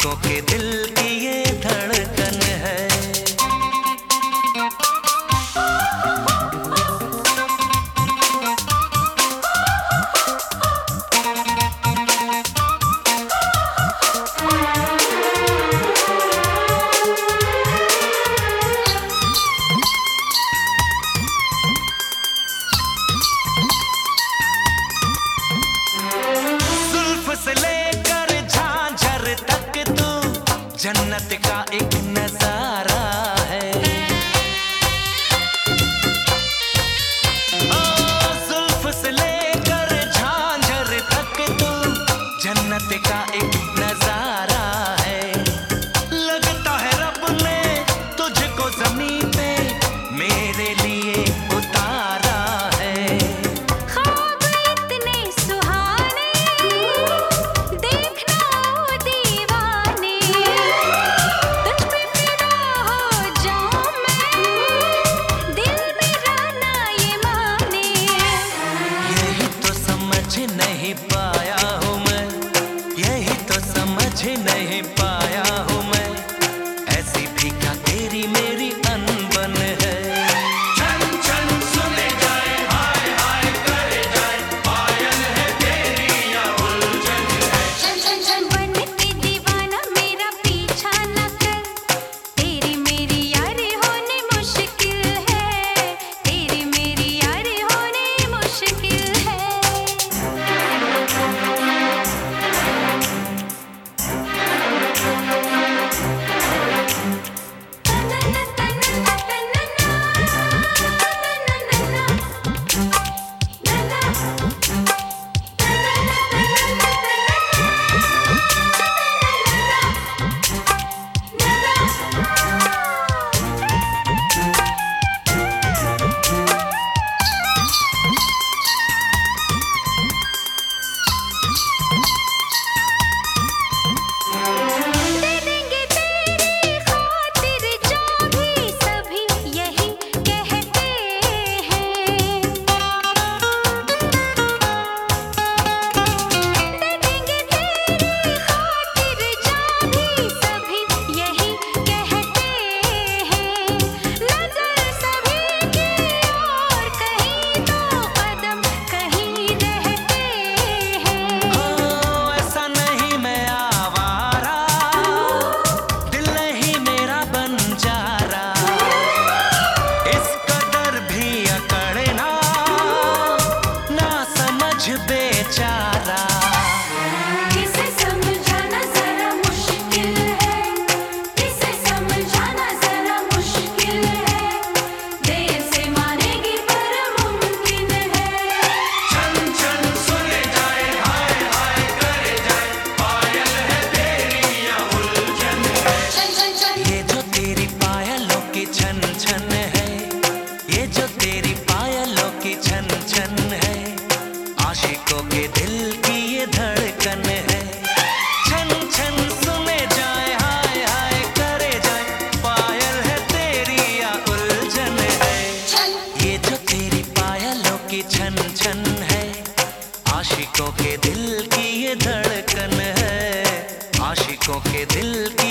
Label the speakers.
Speaker 1: आशिकों के दिल की ये धड़कन है। से लेकर झांझर तक तू जन्नत का एक नजारा है। ओ जुल्फ से लेकर झांझर तक तू जन्नत का एक नजारा है। लगता है रब ने तुझको ज़मीन पे मेरे लिए उतारा है। नहीं पाया हूँ मैं, यही तो समझ नहीं पाया हूँ मैं, ऐसी भी क्या तेरी मेरी अनबन है। छन छन सुने जाए, हाय हाय करे जाए, पायल है तेरी या उलझन है।
Speaker 2: छन छन छन बन के दीवाना मेरा पीछा न कर, तेरी मेरी यारी होने मुश्किल है, तेरी मेरी यारी होने मुश्किल है।
Speaker 1: बेचारा
Speaker 2: किसे समझाना जरा मुश्किल है, किसे समझाना जरा मुश्किल है, देर से मानेगी पर मुमकिन है।
Speaker 1: छन छन सुने जाए, हाय हाय करे जाए, पायल है तेरी या उलझन है।
Speaker 2: छन छन छन
Speaker 1: ये जो तेरी पायलों की छन छन है, ये जो तेरी पायलों की छन छन है, आशिकों के दिल की ये धड़कन है। छन छन सुने जाए, हाय हाय करे जाए, पायल है तेरी या उलझन है। ये जो तेरी पायलों की छन छन है, आशिकों के दिल की ये धड़कन है, आशिकों के दिल की